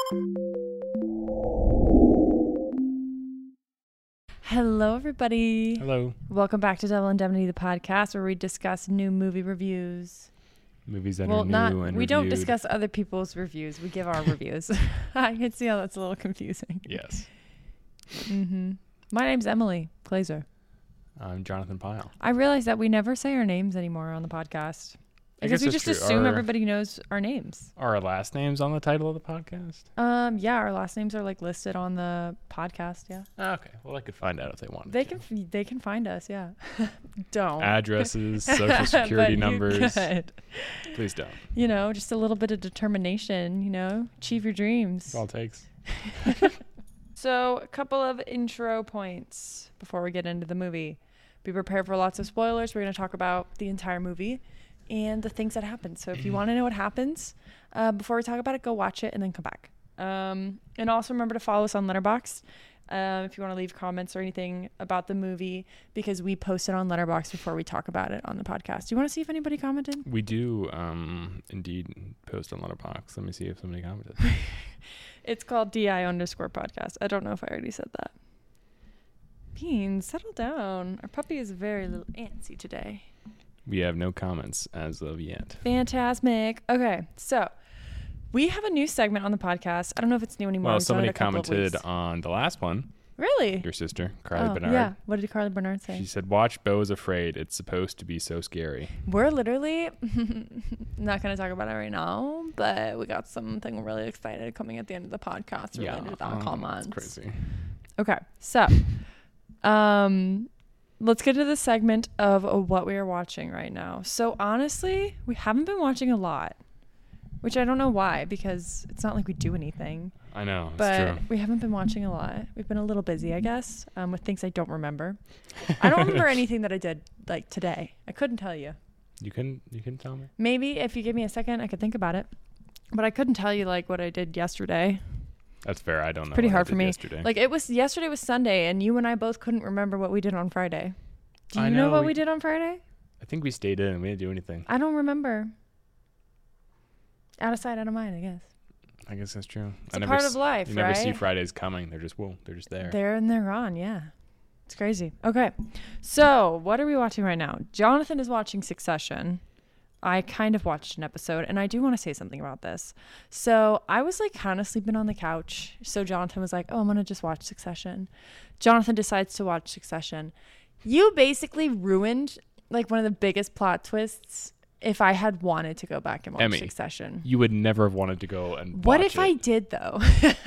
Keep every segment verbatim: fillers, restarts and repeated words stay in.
Hello, everybody. Hello. Welcome back to Double Indemnity, the podcast where we discuss new movie reviews. Movies that well, are new not, and we reviewed. don't discuss other people's reviews. We give our reviews. I can see how that's a little confusing. Yes. Mm-hmm. My name's Emily Glazer. I'm Jonathan Pyle. I realize that we never say our names anymore on the podcast. I Because guess we that's just true. assume Our- everybody knows our names. Are our last names on the title of the podcast? Um, yeah, our last names are like listed on the podcast. Yeah, Oh, okay. Well, I could find out if they wanted they to. can f- they can find us. Yeah, don't Addresses, social security But you numbers. could. Please don't. You know, just a little bit of determination. You know, achieve your dreams. That's all it takes. So, a couple of intro points before we get into the movie. Be prepared for lots of spoilers. We're going to talk about the entire movie and the things that happen. So, if you want to know what happens, uh, before we talk about it, go watch it and then come back. Um, and also remember to follow us on Letterboxd um, if you want to leave comments or anything about the movie, because we post it on Letterboxd before we talk about it on the podcast. Do you want to see if anybody commented? We do um, indeed post on Letterboxd. Let me see if somebody commented. It's called D I underscore podcast. I don't know if I already said that. Beans, settle down. Our puppy is very little antsy today. We have no comments as of yet. Fantastic. Okay, so we have a new segment on the podcast. I don't know if it's new anymore. Well, We've done it somebody a couple of commented weeks. on the last one. Really? Your sister, Carly Oh, Bernard. yeah. What did Carly Bernard say? She said, "Watch Beau is Afraid. It's supposed to be so scary." We're literally not going to talk about it right now, but we got something really excited coming at the end of the podcast related to that oh, comments. That's crazy. Okay, so um, let's get to the segment of uh, what we are watching right now. So honestly, we haven't been watching a lot, which I don't know why, because it's not like we do anything. I know, it's But true. we haven't been watching a lot. We've been a little busy, I guess, um, with things I don't remember. I don't remember anything that I did like today. I couldn't tell you. You can you can tell me. Maybe if you give me a second, I could think about it. But I couldn't tell you like what I did yesterday. That's fair. I don't know. Pretty what I hard did for me. Yesterday. Like it was yesterday was Sunday, and you and I both couldn't remember what we did on Friday. Do you I know, know what we- we did on Friday? I think we stayed in and we didn't do anything. I don't remember. Out of sight, out of mind, I guess. I guess that's true. It's I a never part s- of life, You right? never see Fridays coming. They're just whoa. They're just there. There and they're gone, yeah. It's crazy. Okay, so what are we watching right now? Jonathan is watching Succession. I kind of watched an episode, and I do want to say something about this. So I was like kind of sleeping on the couch. So Jonathan was like, oh, I'm going to just watch Succession. Jonathan decides to watch Succession. You basically ruined like one of the biggest plot twists if I had wanted to go back and watch Emmy, Succession. You would never have wanted to go and What watch if it. I did though?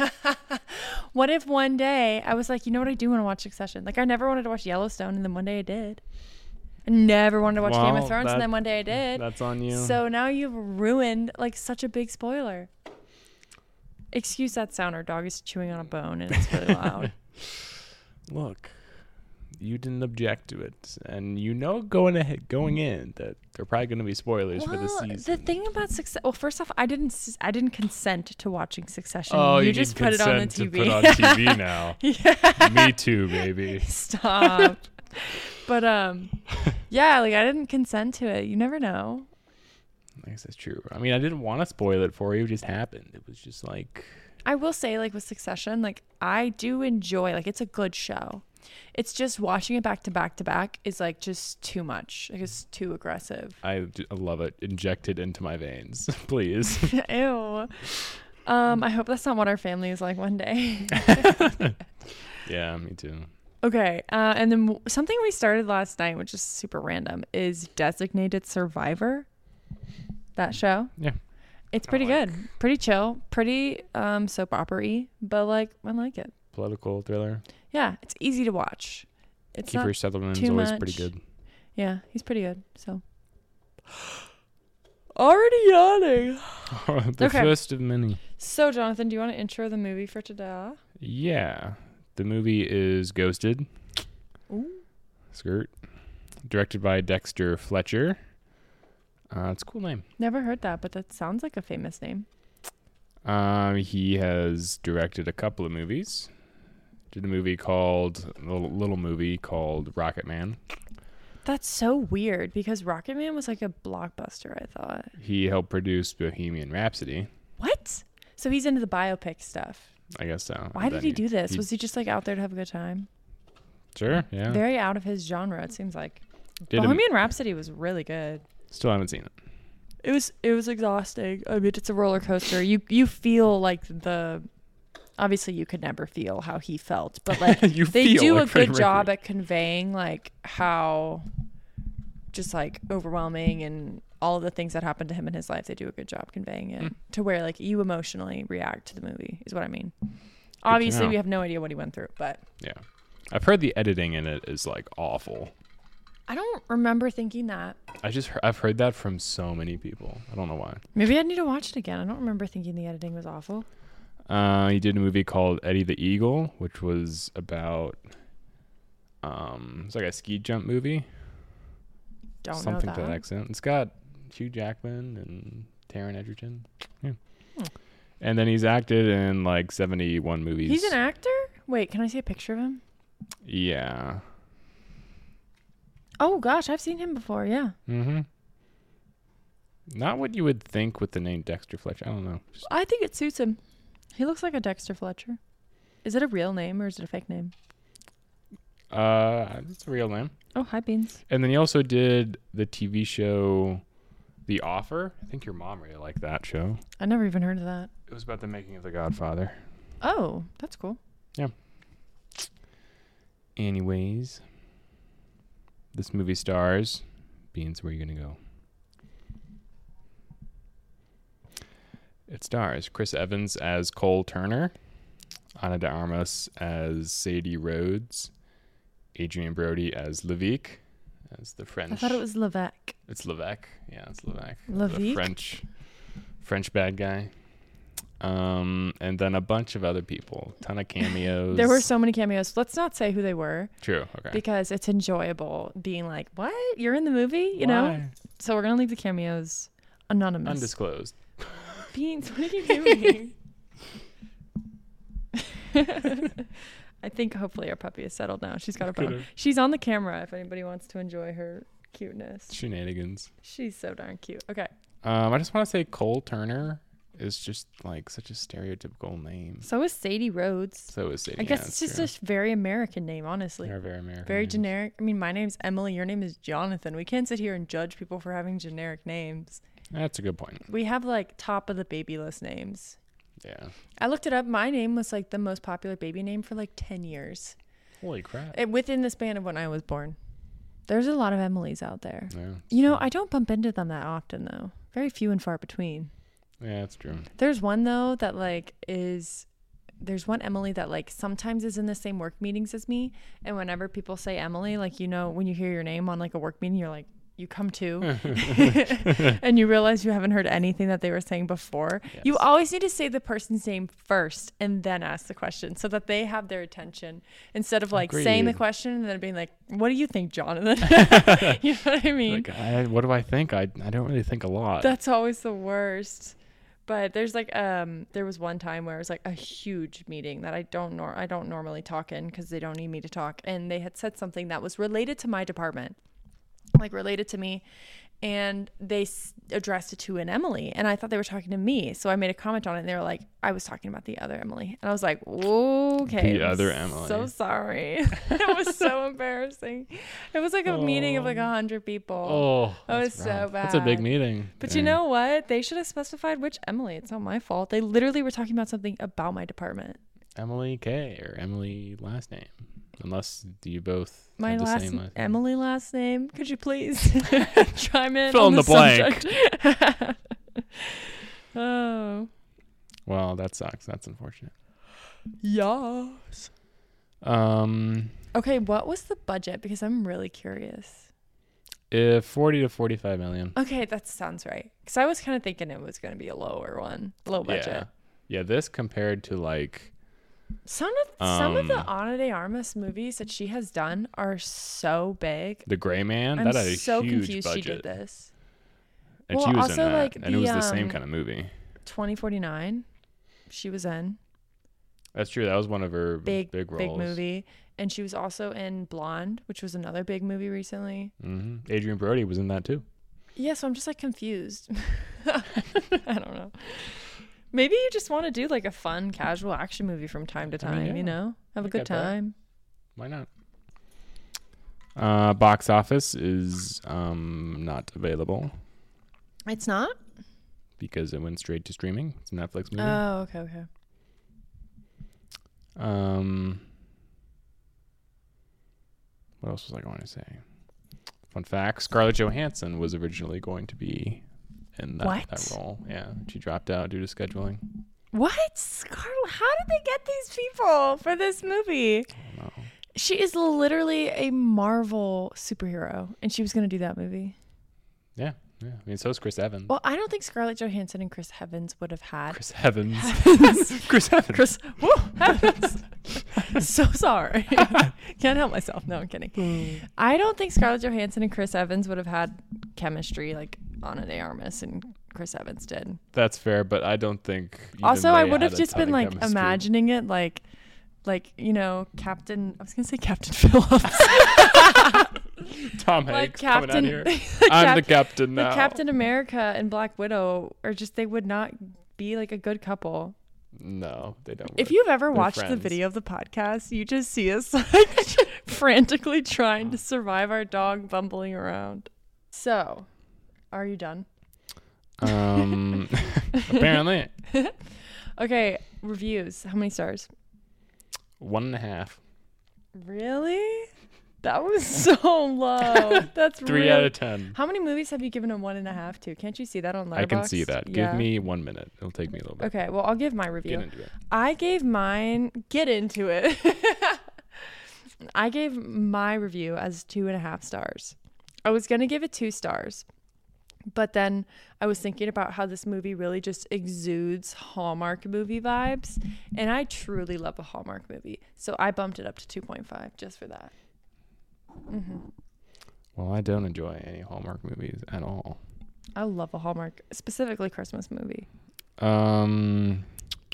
What if one day I was like, you know what, I do want to watch Succession. Like I never wanted to watch Yellowstone, and then one day I did. I never wanted to watch Game Well, of Thrones, that- and then one day I did. That's on you. So now you've ruined like such a big spoiler. Excuse that sound. Our dog is chewing on a bone and it's really loud. Look, you didn't object to it, and you know going ahead, going in that there are probably going to be spoilers for the Well, season. the thing about Succession. Well, first off, I didn't. s- I didn't consent to watching Succession. oh, you, you just need put it on the consent T V. to put on T V now. Yeah. Me too, baby. Stop. But um, yeah, like I didn't consent to it. You never know. I guess that's true. I mean, I didn't want to spoil it for you. It just happened. It was just like, I will say, like with Succession, like I do enjoy. Like it's a good show. It's just watching it back to back to back is like just too much. Like it's too aggressive. I, j- I love it. Inject it into my veins, please. Ew. Um, I hope that's not what our family is like one day. Yeah, me too. Okay. Uh, and then w- something we started last night, which is super random, is Designated Survivor. That show. Yeah. It's I pretty like- good. Pretty chill. Pretty um, soap opera-y, but like I like it. Political thriller. Yeah, it's easy to watch. It's Kiefer not Sutherland's too always much. pretty good. Yeah, he's pretty good. So already yawning. the Okay. first of many. So Jonathan, do you want to intro the movie for today? Yeah. The movie is Ghosted. Ooh. Skirt. Directed by Dexter Fletcher. Uh, it's a cool name. Never heard that, but that sounds like a famous name. Um, he has directed a couple of movies. Did a movie called, a little, little movie called Rocket Man. That's so weird because Rocket Man was like a blockbuster, I thought. He helped produce Bohemian Rhapsody. What? So he's into the biopic stuff. I guess so. Why And did then he do this? he- Was he just like out there to have a good time? Sure, yeah. Very out of his genre, it seems like. Did him- Bohemian Rhapsody was really good. Still haven't seen it. It was it was exhausting. I mean, it's a roller coaster. You you feel like the obviously you could never feel how he felt, but like You they feel do like a Freddie good job Mercury. at conveying like how just like overwhelming and all of the things that happened to him in his life. They do a good job conveying it Mm. to where like you emotionally react to the movie is what I mean. Obviously, know. we have no idea what he went through, but Yeah. I've heard the editing in it is like awful. I don't remember thinking that. I just he- I've heard that from so many people. I don't know why. Maybe I need to watch it again. I don't remember thinking the editing was awful. Uh, he did a movie called Eddie the Eagle, which was about um, it's like a ski jump movie. Don't Something know to that. that extent. It's got Hugh Jackman and Taron Egerton. Yeah. Hmm. And then he's acted in like seventy-one movies. He's an actor? Wait, can I see a picture of him? Yeah. Oh gosh, I've seen him before. Yeah, Mm-hmm. Not what you would think with the name Dexter Fletcher. I don't know. Just, I think it suits him. He looks like a Dexter Fletcher. Is it a real name or is it a fake name? uh, it's a real name. Oh, hi Beans. And then he also did the T V show The Offer. I think your mom really liked that show. I never even heard of that. It was about the making of The Godfather. Oh, that's cool. Anyways, this movie stars Beans. Where are you gonna go? It stars Chris Evans as Cole Turner, Ana de Armas as Sadie Rhodes, Adrian Brody as Levique, as the French. I thought it was Levesque. It's Levesque. Yeah, it's Levesque. Levique? The French, French bad guy. Um, and then a bunch of other people. Ton of cameos. There were so many cameos. Let's not say who they were True. Okay. because it's enjoyable being like, what? You're in the movie? You know? Why? So we're going to leave the cameos anonymous. Undisclosed. Beans, what are you doing? I think hopefully our puppy is settled now. She's got a bone. Could've- She's on the camera if anybody wants to enjoy her cuteness. Shenanigans. She's so darn cute. Okay. Um, I just want to say Cole Turner is just like such a stereotypical name. So is Sadie Rhodes. So is Sadie. I guess it's just a very American name, honestly. They're very American. Very names. generic. I mean, my name's Emily. Your name is Jonathan. We can't sit here and judge people for having generic names. That's a good point. We have like top of the baby list names. Yeah. I looked it up. My name was like the most popular baby name for like ten years. Holy crap. It, within the span of when I was born. There's a lot of Emilys out there. Yeah. You know, I don't bump into them that often though. Very few and far between. Yeah, that's true. There's one though that like is there's one Emily that like sometimes is in the same work meetings as me, and whenever people say Emily, like, you know, when you hear your name on like a work meeting, you're like, you come to and you realize you haven't heard anything that they were saying before. Yes. You always need to say the person's name first and then ask the question so that they have their attention instead of like saying the Agreed. question and then being like, what do you think, Jonathan? You know what I mean? Like, I, what do I think? I I don't really think a lot. That's always the worst. But there's like um there was one time where it was like a huge meeting that I don't nor I don't normally talk in because they don't need me to talk, and they had said something that was related to my department, like related to me, and they s- addressed it to an Emily, and I thought they were talking to me, so I made a comment on it, and they were like, I was talking about the other Emily, and I was like, okay, The I'm other Emily. so sorry. It was so embarrassing. It was like a meeting of like a hundred people. Oh, That that's was so rough. That's a big bad. meeting. But Yeah. you know what? They should have specified which Emily. It's not my fault. They literally were talking about something about my department. Emily K or Emily last name, unless you both My have the last, same last name. Emily last name. Could you please chime in? Fill on in the blank. subject? Oh. Well, that sucks. That's unfortunate. Yes. Um, Okay, what was the budget? Because I'm really curious. if forty to forty-five million. Okay, that sounds right. Because I was kind of thinking it was going to be a lower one, low budget. Yeah. Yeah, this compared to like Some of some of the Um, Ana de Armas movies that she has done are so big. The Gray Man, I'm that had a so huge confused budget. she did this. And Well, she was also, in that. like, and it the, was the same um, kind of movie. twenty forty-nine, she was in. That's true. That was one of her Big, big roles. big movie. And she was also in Blonde, which was another big movie recently. hmm Adrian Brody was in that too. Yeah, so I'm just like confused. I don't know. Maybe you just want to do like a fun, casual action movie from time to I mean, time, yeah. you know? Have a I good get that. time. Why not? Uh, box office is um not available It's not? because it went straight to streaming. It's a Netflix movie. Oh, okay, okay. Um, what else was I going to say? Fun fact: Scarlett Johansson was originally going to be in that, What? that role. Yeah, she dropped out due to scheduling. What? Scarlett, how did they get these people for this movie? I don't know. She is literally a Marvel superhero, and she was going to do that movie. Yeah, yeah. I mean, so is Chris Evans. Well, I don't think Scarlett Johansson and Chris Evans would have had. Chris Evans. Heavens. Chris Evans. Chris, woo, heavens. So sorry. Can't help myself. No, I'm kidding. I don't think Scarlett Johansson and Chris Evans would have had chemistry like Ana de Armas and Chris Evans did. That's fair, but I don't think. even Also, I they would had have a just ton been of like chemistry. imagining it like, like, you know, Captain, I was going to say Captain Phillips. Tom like Hanks coming out Captain, here. the I'm the Cap- captain the now. Captain America and Black Widow are just, they would not be like a good couple. No, they don't. If work. you've ever They're watched the friends. video of the podcast, you just see us like frantically trying to survive our dog bumbling around. So, are you done? Um, apparently, Okay, reviews. How many stars? one and a half. Really? That was so low. That's Three real. out of ten. How many movies have you given a one and a half to? Can't you see that on Letterboxd? I can see that. Yeah. Give me one minute. It'll take me a little bit. Okay, well, I'll give my review. Get into it. I gave mine. Get into it. I gave my review as two and a half stars. I was gonna give it two stars, but then I was thinking about how this movie really just exudes Hallmark movie vibes, and I truly love a Hallmark movie, so I bumped it up to two point five just for that. Mm-hmm. Well, I don't enjoy any Hallmark movies at all. I love a Hallmark, specifically Christmas movie. Um,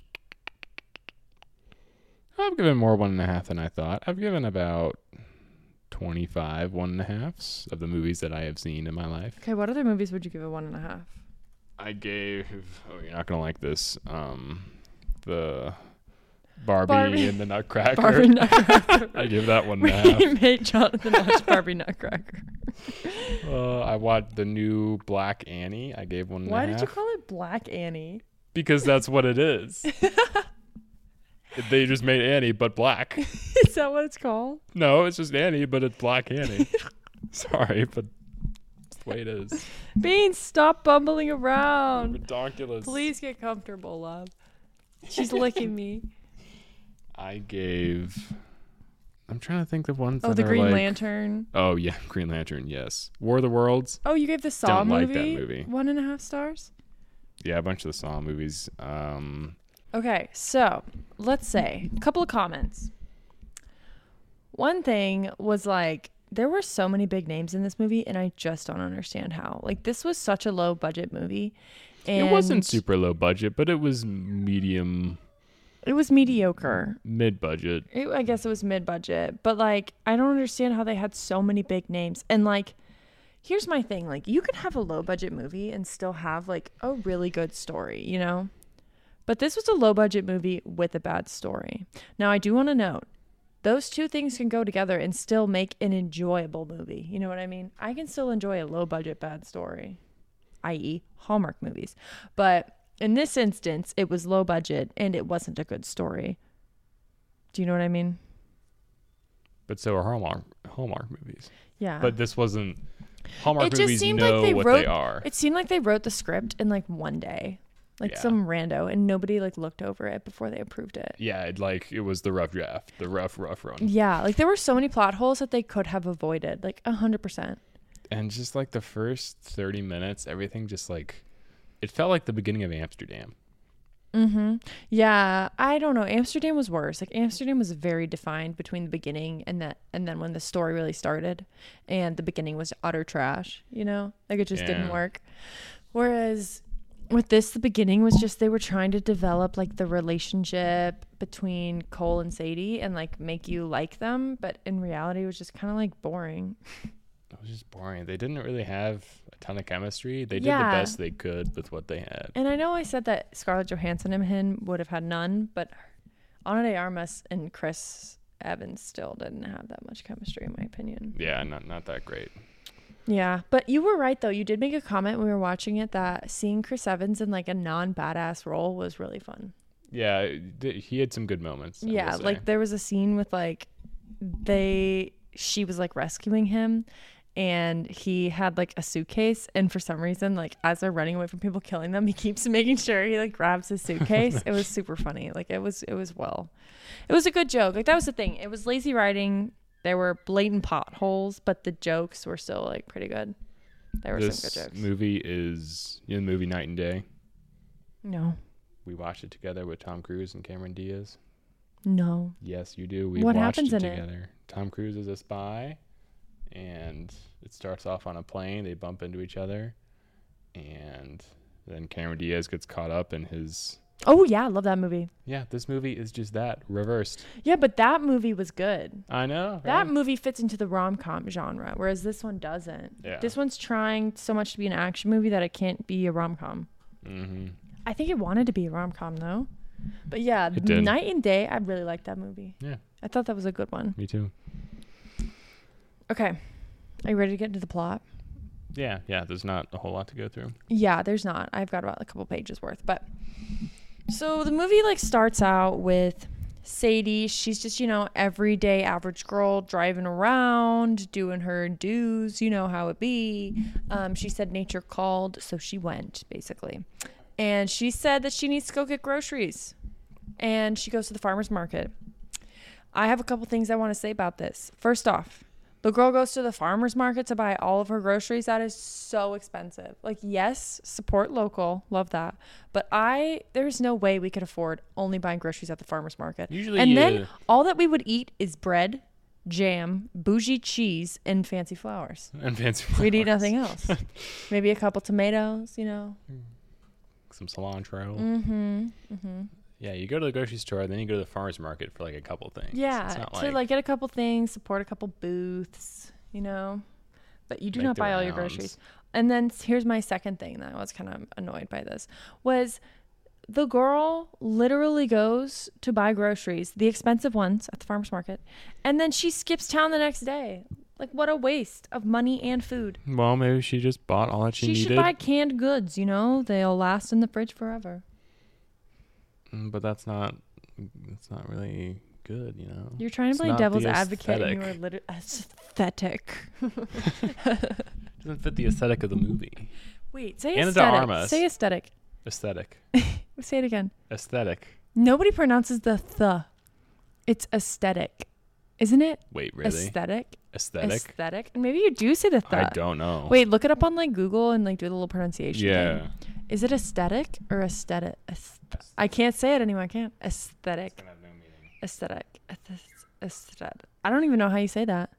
I've given more one and a half than I thought. I've given about twenty-five one and a halves of the movies that I have seen in my life. Okay, what other movies would you give a one and a half? I gave. Oh, you're not gonna like this. Um, the Barbie, Barbie. and the Nutcracker. Barbie Nutcracker. I give that one and a half. We made Jonathan watch Barbie Nutcracker. Uh, I watched the new Black Annie. I gave one and a Why half. did you call it Black Annie? Because that's what it is. They just made Annie, but black. Is that what it's called? No, it's just Annie, but it's Black Annie. Sorry, but it's the way it is. Bean, stop bumbling around. Redonkulous. Please get comfortable, love. She's licking me. I gave. I'm trying to think of ones. Oh, that the are Green like- Lantern. Oh yeah, Green Lantern. Yes. War of the Worlds. Oh, you gave the Saw Don't movie, like that movie. one and a half stars? Yeah, a bunch of the Saw movies. Um, Okay, so let's say a couple of comments. One thing was like, there were so many big names in this movie, and I just don't understand how. Like, this was such a low budget movie. And it wasn't super low budget, but it was medium, It was mediocre. mid budget. It, I guess it was mid budget, but like, I don't understand how they had so many big names. And like, here's my thing: like, you can have a low budget movie and still have like a really good story, you know? But this was a low budget movie with a bad story. Now, I do want to note, those two things can go together and still make an enjoyable movie. You know what I mean? I can still enjoy a low budget bad story, that is. Hallmark movies. But in this instance, it was low budget and it wasn't a good story. Do you know what I mean? But so are Hallmark Hallmark movies. Yeah. But this wasn't. Hallmark It just movies seemed know like they what wrote- they are. It seemed like they wrote the script in like one day. Like Yeah. some rando, and nobody like looked over it before they approved it. Yeah, it, like it was the rough draft, the rough, rough run. Yeah, like there were so many plot holes that they could have avoided, like a hundred percent. And just like the first thirty minutes, everything just like, it felt like the beginning of Amsterdam. Mm-hmm. Yeah, I don't know. Amsterdam was worse. Like Amsterdam was very defined between the beginning and that, and then when the story really started, and the beginning was utter trash. You know, like it just didn't Yeah. work. Whereas with this, the beginning was just they were trying to develop like the relationship between Cole and Sadie and like make you like them, but in reality, it was just kind of like boring. It was just boring. They didn't really have a a ton of chemistry. They did Yeah. the best they could with what they had. And I know I said that Scarlett Johansson and him would have had none, but Ana de Armas and Chris Evans still didn't have that much chemistry, in my opinion. Yeah, not not that great. Yeah, but you were right though. You did make a comment when we were watching it that seeing Chris Evans in like a non-badass role was really fun. Yeah, th- he had some good moments. I Yeah, will say. like there was a scene with like they she was like rescuing him and he had like a suitcase, and for some reason like as they're running away from people killing them, he keeps making sure he like grabs his suitcase. It was super funny. Like it was it was well. It was a good joke. Like that was the thing. It was lazy writing. There were blatant potholes, but the jokes were still like pretty good. There were this some good jokes. movie is you know the movie Night and Day. No. We watched it together with Tom Cruise and Cameron Diaz. No. Yes, you do. We What watched happens it in it? together. Tom Cruise is a spy, and it starts off on a plane. They bump into each other, and then Cameron Diaz gets caught up in his. Oh yeah, I love that movie. Yeah, this movie is just that reversed. Yeah, but that movie was good. I know. That right? movie fits into the rom-com genre, whereas this one doesn't. Yeah. This one's trying so much to be an action movie that it can't be a rom-com. Mm-hmm. I think it wanted to be a rom-com though. But yeah, It did. Night and Day, I really liked that movie. Yeah, I thought that was a good one. me too. Okay. Are you ready to get into the plot? Yeah, yeah. There's not a whole lot to go through. Yeah, there's not. I've got about a couple pages worth, but so the movie like starts out with Sadie. She's just, you know, everyday average girl driving around, doing her dues, you know how it be. Um, she said nature called, so she went, basically. And she said that she needs to go get groceries. And she goes to the farmer's market. I have a couple things I want to say about this. First off, the girl goes to the farmer's market to buy all of her groceries. That is so expensive. Like, yes, support local. Love that. But I, there's no way we could afford only buying groceries at the farmer's market. Usually, and you, then all that we would eat is bread, jam, bougie cheese, and fancy flowers. and fancy. We'd eat flowers. nothing else. Maybe a couple tomatoes, you know. Some cilantro. Mm-hmm. Mm-hmm. Yeah, you go to the grocery store, then you go to the farmer's market for like a couple things. Yeah, it's not to like, like get a couple things, support a couple booths, you know. But you do Make not the buy all your rounds. groceries. And then s- here's my second thing that I was kind of annoyed by this was the girl literally goes to buy groceries, the expensive ones at the farmer's market, and then she skips town the next day. Like, what a waste of money and food. Well, maybe she just bought all that she, She, needed. should buy canned goods, you know? They'll last in the fridge forever. Mm, but that's not. That's not really good, you know. You're trying to It's play not devil's the advocate and you aesthetic. are literally aesthetic. Doesn't fit the aesthetic of the movie. Wait, say Ana de aesthetic. Armas. Say aesthetic. Aesthetic. Say it again. Aesthetic. Nobody pronounces the th. It's aesthetic. Isn't it? Wait, really? Aesthetic. Aesthetic? Aesthetic. Maybe you do say the th. I don't know. Wait, look it up on like Google and like do the little pronunciation Yeah. thing. Is it aesthetic or aesthetic? Aes- I can't say it anymore. I can't. Aesthetic. Aesthetic. Aesthetic. I don't even know how you say that.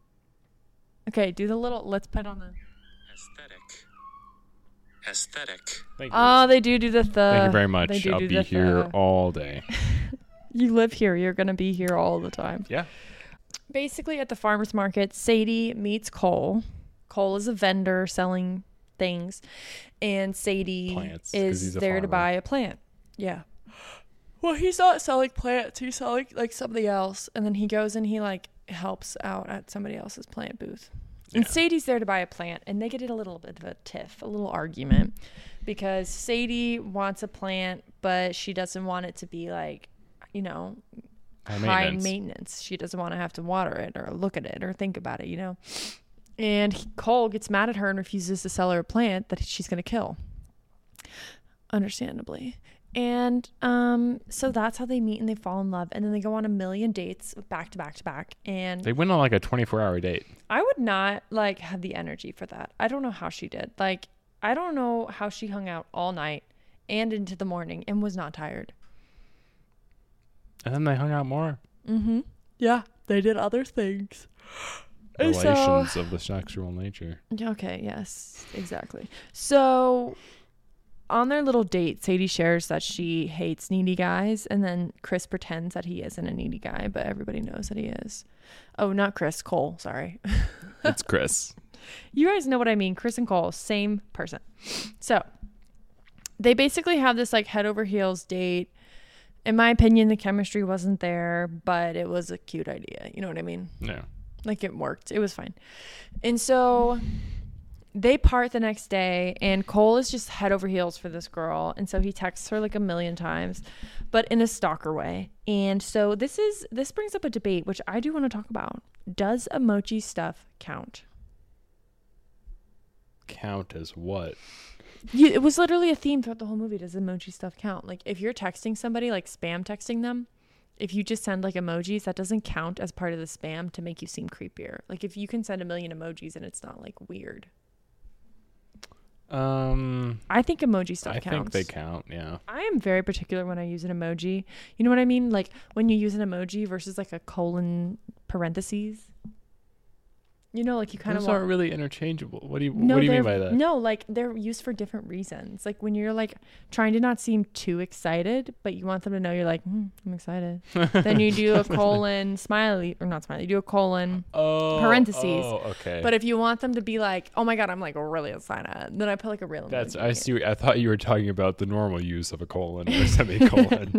Okay, do the little. Let's put on the. Aesthetic. Aesthetic. Thank you. Oh, they do do the th. Thank you very much. They do I'll do be the here th. all day. You live here. You're gonna be here all the time. Yeah. Basically, at the farmer's market, Sadie meets Cole. Cole is a vendor selling things, and Sadie Plants, 'cause is he's a there to farmer. buy a plant. Yeah. Well, he's not selling plants. He's selling like something else, and then he goes and he like helps out at somebody else's plant booth. And Yeah. Sadie's there to buy a plant, and they get in a little bit of a tiff, a little argument, because Sadie wants a plant, but she doesn't want it to be like, you know, High high maintenance. maintenance. She doesn't want to have to water it or look at it or think about it, you know. And he, Cole gets mad at her and refuses to sell her a plant that she's going to kill. Understandably. And um, so that's how they meet and they fall in love. And then they go on a million dates back to back to back. And They went on like a twenty-four hour date. I would not like have the energy for that. I don't know how she did. Like, I don't know how she hung out all night and into the morning and was not tired. And then they hung out more. Mm-hmm. Yeah, they did other things. And so- Relations of the sexual nature. Okay, yes, exactly. So on their little date, Sadie shares that she hates needy guys, and then Chris pretends that he isn't a needy guy, but everybody knows that he is. Oh, not Chris, Cole, sorry. It's Chris. You guys know what I mean. Chris and Cole, same person. So they basically have this like head over heels date. In my opinion, the chemistry wasn't there, but it was a cute idea. You know what I mean? No. Like it worked. It was fine. And so they part the next day and Cole is just head over heels for this girl. And so he texts her like a million times, but in a stalker way. And so this is, this brings up a debate, which I do want to talk about. Does emoji stuff count? Count as what? You, it was literally a theme throughout the whole movie. Does emoji stuff count? Like if you're texting somebody, like spam texting them, if you just send like emojis, that doesn't count as part of the spam to make you seem creepier. Like if you can send a million emojis and it's not like weird. Um, I think emoji stuff I counts. think they count. Yeah. I am very particular when I use an emoji. You know what I mean? Like when you use an emoji versus like a colon parentheses. You know, like you kind Those of aren't really interchangeable. What do you No, What do you mean they're- by that? No, like they're used for different reasons. Like when you're like trying to not seem too excited, but you want them to know you're like, hmm, I'm excited. Then you do a colon smiley or not smiley. You do a colon. Oh, parentheses. Oh, okay. But if you want them to be like, oh my god, I'm like really excited, then I put like a real. That's emoji. I see. I thought you were talking about the normal use of a colon or semicolon.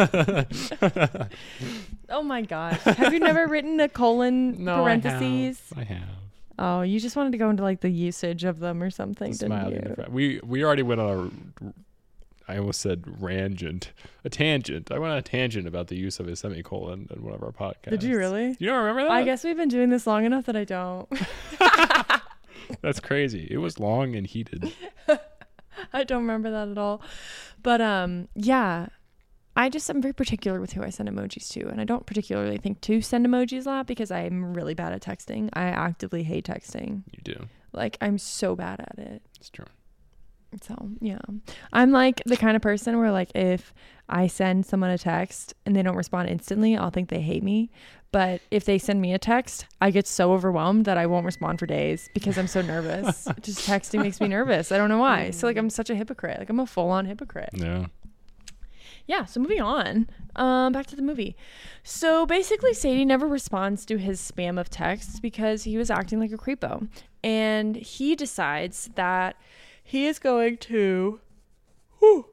Oh my gosh, have you never written a colon No, parentheses? I have. I have. Oh, you just wanted to go into like the usage of them or something, The didn't smiley you? in the front. We we already went on a. I almost said rangent, a tangent. I went on a tangent about the use of a semicolon in one of our podcasts. Did you really? You don't remember that? I guess we've been doing this long enough that I don't. That's crazy. It was long and heated. I don't remember that at all. But um yeah, I just am very particular with who I send emojis to, and I don't particularly think to send emojis a lot because I'm really bad at texting. I actively hate texting. You do. Like I'm so bad at it. It's true. So yeah, I'm like the kind of person where like if I send someone a text and they don't respond instantly, I'll think they hate me. But if they send me a text, I get so overwhelmed that I won't respond for days because I'm so nervous. Just texting makes me nervous. I don't know why. So like I'm such a hypocrite. Like I'm a full-on hypocrite. Yeah. Yeah, so moving on, um, back to the movie. So basically, Sadie never responds to his spam of texts because he was acting like a creepo. And he decides that he is going to... Whew.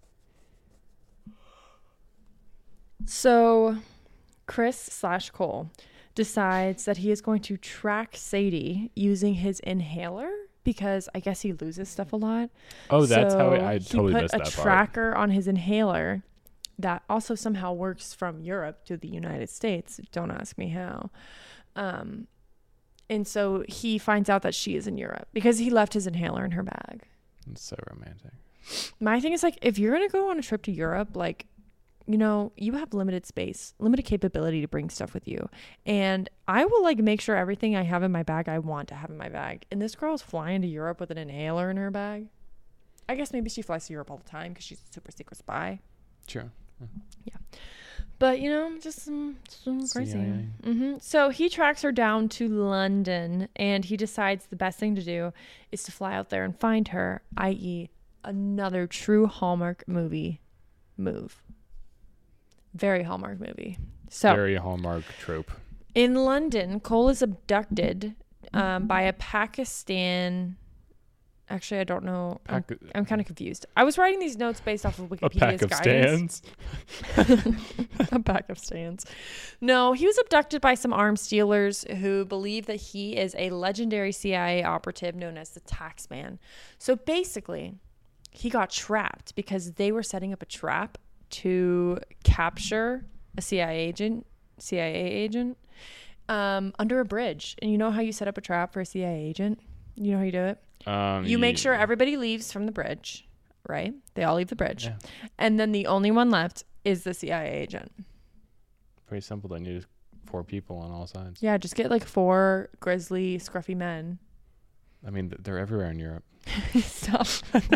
So Chris slash Cole decides that he is going to track Sadie using his inhaler because I guess he loses stuff a lot. Oh, that's how So it, I totally he missed put a that part. tracker on his inhaler that also somehow works from Europe to the United States. Don't ask me how. Um, and so he finds out that she is in Europe because he left his inhaler in her bag. It's so romantic. My thing is like, if you're going to go on a trip to Europe, like, you know, you have limited space, limited capability to bring stuff with you. And I will like make sure everything I have in my bag, I want to have in my bag. And this girl's flying to Europe with an inhaler in her bag. I guess maybe she flies to Europe all the time because she's a super secret spy. Sure. But, you know, just some, some crazy. C I A. Mm-hmm. So he tracks her down to London and he decides the best thing to do is to fly out there and find her, that is another true Hallmark movie move. Very Hallmark movie. So Very Hallmark trope. in London, Cole is abducted um, by a Pakistan. Actually, I don't know. I'm, Pack- I'm kind of confused. I was writing these notes based off of a Wikipedia's pack of guidance. stands. A pack of stands. No, he was abducted by some arms dealers who believe that he is a legendary C I A operative known as the Taxman. So basically, he got trapped because they were setting up a trap to capture a C I A agent, C I A agent, um, under a bridge. And you know how you set up a trap for a C I A agent? You know how you do it? Um, You make ye- sure everybody leaves from the bridge, right? They all leave the bridge. Yeah. And then the only one left is the C I A agent. Pretty simple. They need four people on all sides. Yeah, just get like four grizzly, scruffy men. I mean, th- they're everywhere in Europe. Stop.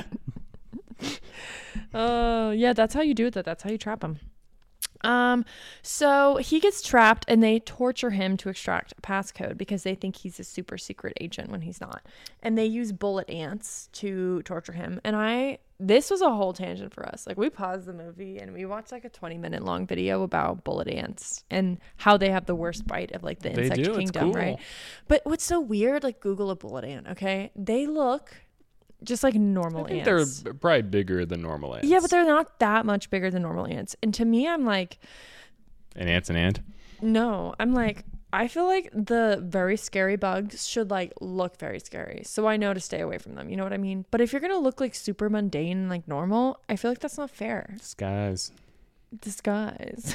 Oh, yeah, that's how you do it. That That's how you trap them. Um, so he gets trapped and they torture him to extract a passcode because they think he's a super secret agent when he's not. And they use bullet ants to torture him. And I this was a whole tangent for us. Like we paused the movie and we watched like a twenty minute long video about bullet ants and how they have the worst bite of like the They insect do. It's kingdom, cool. right? But what's so weird, like Google a bullet ant, okay? They look just like normal I think ants. they're probably bigger than normal ants. Yeah, but they're not that much bigger than normal ants. And to me, I'm like, An ant's an ant. no, I'm like, I feel like the very scary bugs should like look very scary. So I know to stay away from them. You know what I mean? But if you're going to look like super mundane and like normal, I feel like that's not fair. Disguise. Disguise.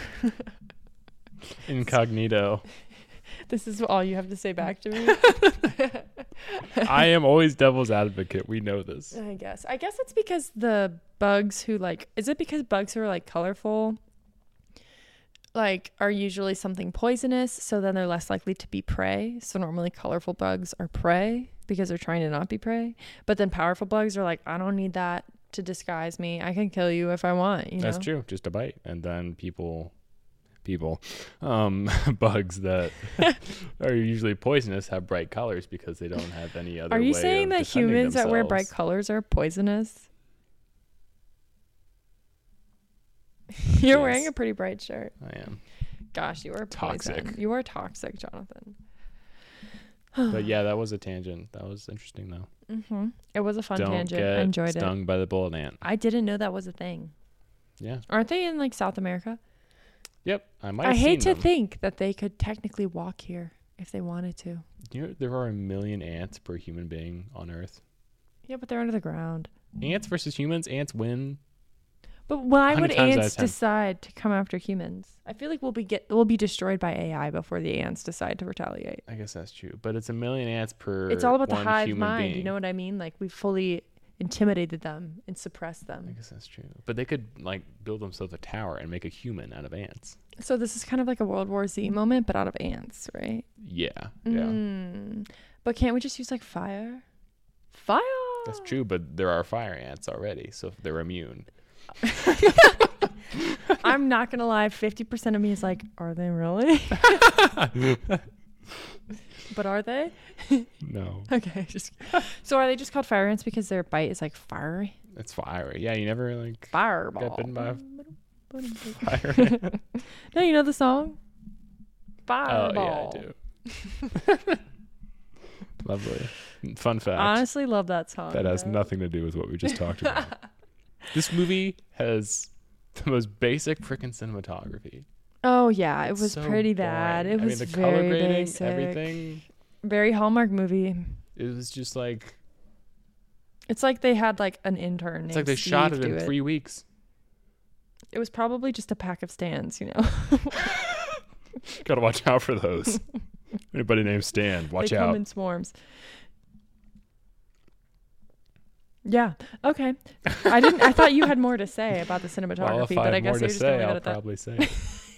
Incognito. This is all you have to say back to me? I am always devil's advocate. We know this. I guess. I guess it's because the bugs who like, is it because bugs who are like colorful like are usually something poisonous, so then they're less likely to be prey? So normally colorful bugs are prey because they're trying to not be prey. But then powerful bugs are like, I don't need that to disguise me. I can kill you if I want, you know? That's true. Just a bite. And then people, people, um, bugs that are usually poisonous have bright colors because they don't have any other Are you way saying of that defending humans that wear bright themselves. colors are poisonous? You're Yes. wearing a pretty bright shirt. I am. Gosh, you are Toxic. poison. You are toxic, Jonathan. But yeah, that was a tangent. That was interesting though. Mm-hmm. It was a fun Don't tangent. get I enjoyed stung it. by the bullet ant. I didn't know that was a thing. Yeah. Aren't they in like South America? Yep. I might. I Have hate to seen them. think that they could technically walk here if they wanted to. You know, there are a million ants per human being on Earth. Yeah, but they're under the ground. Ants versus humans. Ants win. But why would one hundred times out of ants ten. decide to come after humans? I feel like we'll be get we'll be destroyed by A I before the ants decide to retaliate. I guess that's true. But it's a million ants per. It's all about the one hive human mind. Being. You know what I mean? Like we fully intimidated them and suppressed I them. guess that's true. But they could like build themselves a tower and make a human out of ants. So this is kind of like a World War Z moment, but out of ants, right? Yeah. Yeah. Mm. But can't we just use like fire? Fire. That's true. But there are fire ants already, so they're immune. I'm not gonna lie. Fifty percent of me is like, are they really? But are they? No. Okay. Just so are they just called fire ants because their bite is like fiery? It's fiery. Yeah. You never like Fireball. got bitten by a fire ant. No, you know the song? Oh Fireball. yeah, I do. Lovely. Fun fact. Honestly, love that song. That has though. nothing to do with what we just talked about. This movie has the most basic freaking cinematography. Oh yeah, it was So pretty boring. bad. It I was mean, the very color grading, basic. everything. Very Hallmark movie. It was just like It's like they had like an intern. it's named like they Steve shot it do in three weeks. It was probably just a pack of stands, you know. Gotta watch out for those. Anybody named Stan, watch they out. come in swarms. Yeah. Okay. I didn't. I thought you had more to say about the cinematography, Well, if I but have I guess more you're to just gonna say, leave it I'll at that. probably say. it.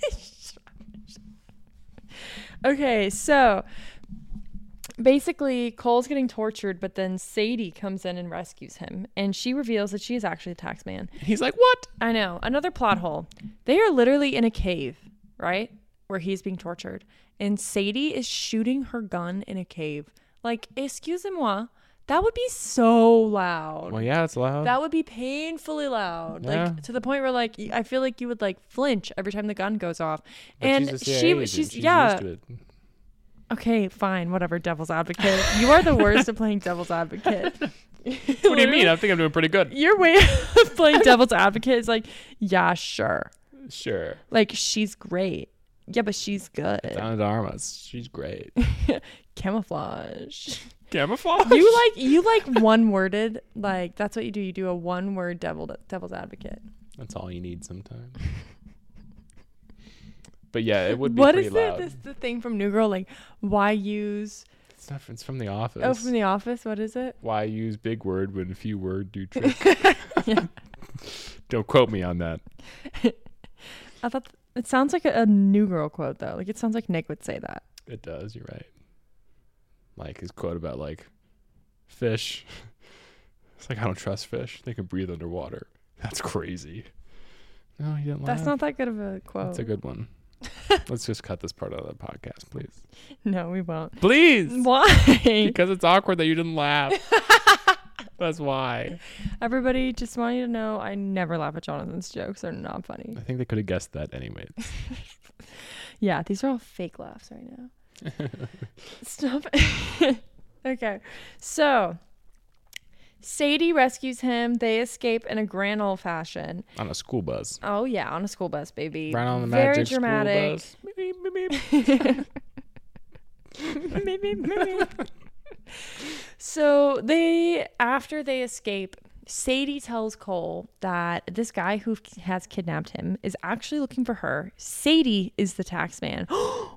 Okay, so basically Cole's getting tortured, but then Sadie comes in and rescues him, and she reveals that she is actually the tax man. He's like, what? I know. Another plot hole. They are literally in a cave, right? Where he's being tortured. And Sadie is shooting her gun in a cave. Like, excusez-moi, that would be so loud. Well, yeah, it's loud. That would be painfully loud. Yeah. Like, to the point where, like, y- I feel like you would, like, flinch every time the gun goes off. But and she's a C I A she, agent. she's, She's yeah. used to it. Okay, fine, whatever, devil's advocate. You are the worst at playing devil's advocate. What do you mean? I think I'm doing pretty good. Your way of playing devil's advocate is like, yeah, sure. Sure. Like, she's great. Yeah, but she's good. Ana de Armas. She's great. Camouflage. Camouflage? You like you like one worded, like that's what you do. You do a one word devil devil's advocate. That's all you need sometimes. But yeah, it would be What pretty is loud. it? This the thing from New Girl, like why use It's, not, it's from The Office. oh from The Office? What is it? Why use big word when few word do trick? Yeah. Don't quote me on that. I thought it sounds like a, a New Girl quote though. Like it sounds like Nick would say that. It does. You're right. Like his quote about like fish. It's like I don't trust fish. They can breathe underwater. That's crazy. No, he didn't laugh. That's not that good of a quote. That's a good one. Let's just cut this part out of the podcast, please. No, we won't. Please. Why? Because it's awkward that you didn't laugh. That's why. Everybody, just want you to know, I never laugh at Jonathan's jokes. They're not funny. I think they could have guessed that anyways. Yeah, these are all fake laughs right now. Stop. Okay, so Sadie rescues him. They escape in a grand old fashion. On a school bus. Oh yeah, on a school bus, baby. Right on the Very magic dramatic. school bus. Beep, beep, beep. Beep, beep, beep. So they, after they escape, Sadie tells Cole that this guy who has kidnapped him is actually looking for her. Sadie is the tax man.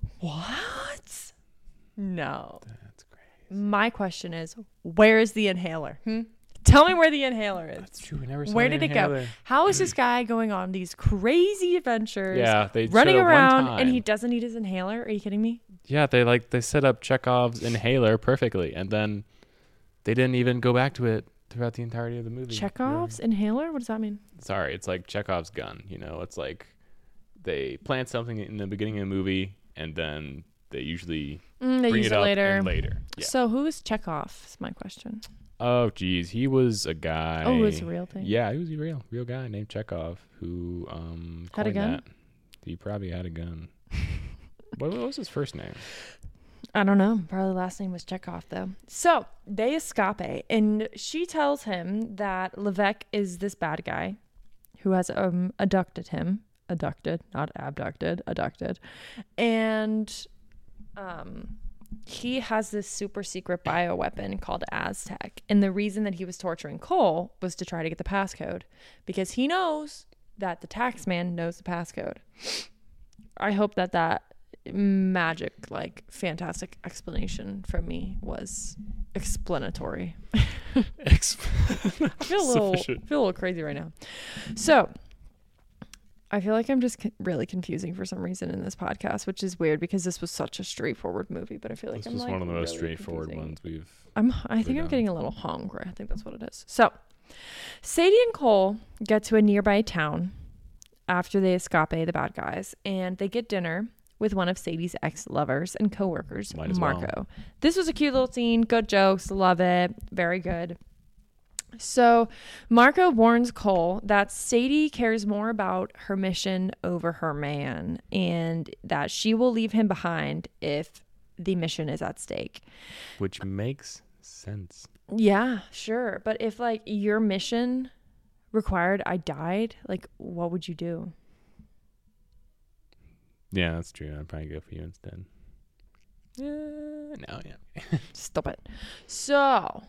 What? No. That's crazy. My question is, where is the inhaler? Hmm? Tell me where the inhaler is. That's true. We never saw Where the did it go? inhaler. How is this guy going on these crazy adventures? Yeah, they running showed it one around and time. he doesn't need his inhaler? Are you kidding me? Yeah, they like they set up Chekhov's inhaler perfectly, and then they didn't even go back to it throughout the entirety of the movie. Chekhov's inhaler? What does that mean? Sorry, it's like Chekhov's gun. You know, it's like they plant something in the beginning of the movie, and then they usually Mm, they bring use it it up later. in later. Yeah. So who is Chekhov? Is my question. Oh, geez, he was a guy. Oh, it was a real thing. Yeah, he was a real, real guy named Chekhov who um Had a coined gun? that. He probably had a gun. what, what was his first name? I don't know. Probably last name was Chekhov, though. So they escape, and she tells him that Levesque is this bad guy who has um abducted him. Abducted, not abducted, abducted. And um, he has this super secret bioweapon called Aztec. And the reason that he was torturing Cole was to try to get the passcode, because he knows that the tax man knows the passcode. I hope that that magic, like, fantastic explanation from me was explanatory. Ex- I feel a little Sufficient. feel a little crazy right now. So I feel like I'm just co- really confusing for some reason in this podcast, which is weird because this was such a straightforward movie. But I feel like This I'm was like one of the most really straightforward confusing. ones we've. I'm. I think I'm done. getting a little hungry. I think that's what it is. So Sadie and Cole get to a nearby town after they escape the bad guys, and they get dinner with one of Sadie's ex-lovers and co-workers, Might as well. Marco. This was a cute little scene. Good jokes. Love it. Very good. So Marco warns Cole that Sadie cares more about her mission over her man, and that she will leave him behind if the mission is at stake. Which makes sense. Yeah, sure. But if, like, your mission required I died, like, what would you do? Yeah, that's true. I'd probably go for you instead. Yeah, no, yeah. Stop it. So,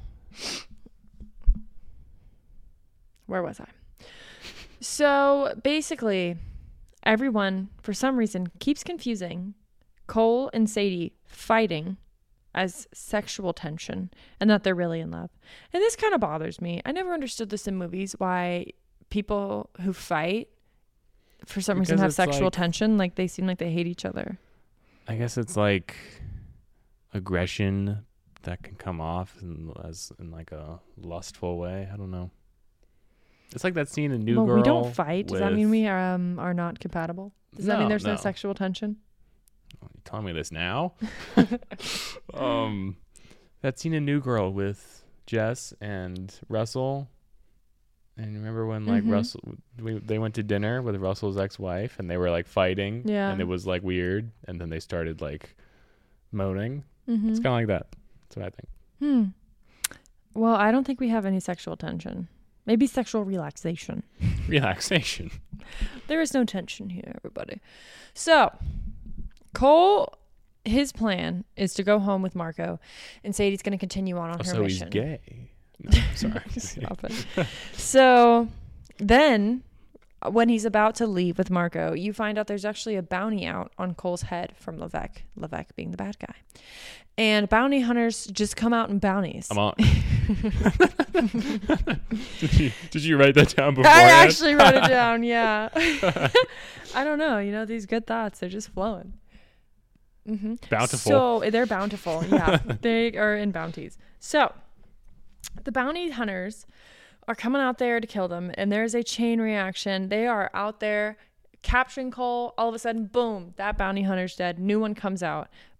where was I? So, basically, everyone, for some reason, keeps confusing Cole and Sadie fighting as sexual tension, and that they're really in love. And this kind of bothers me. I never understood this in movies, why people who fight for some reason Because have it's sexual like- tension. Like, they seem like they hate each other. I guess it's like aggression that can come off in, as in like a lustful way. I don't know. It's like that scene in New well, Girl. we don't fight. Does that mean with- we are, um, are not compatible? Does that mean No, there's no no. sexual tension? You telling me this now? um, that scene in New Girl with Jess and Russell. And remember when like Mhm. Russell, we, they went to dinner with Russell's ex-wife, and they were like fighting, Yeah. and it was like weird, and then they started like moaning. Mm-hmm. It's kind of like that. That's what I think. Hmm. Well, I don't think we have any sexual tension. Maybe sexual relaxation. Relaxation. There is no tension here, everybody. So, Cole, his plan is to go home with Marco, and Sadie's going to continue on on Oh, her so he's mission. gay. No, sorry. Stop it. So then, when he's about to leave with Marco, you find out there's actually a bounty out on Cole's head from Levesque, Levesque being the bad guy. And bounty hunters just come out in bounties. I'm on. did, you, did you write that down before? I actually wrote it down, yeah. I don't know. You know, these good thoughts, they're just flowing. Mm-hmm. Bountiful. So they're bountiful. Yeah, they are in bounties. So the bounty hunters are coming out there to kill them, and there's a chain reaction. They are out there capturing Cole. All of a sudden, boom, that bounty hunter's dead. New one comes out.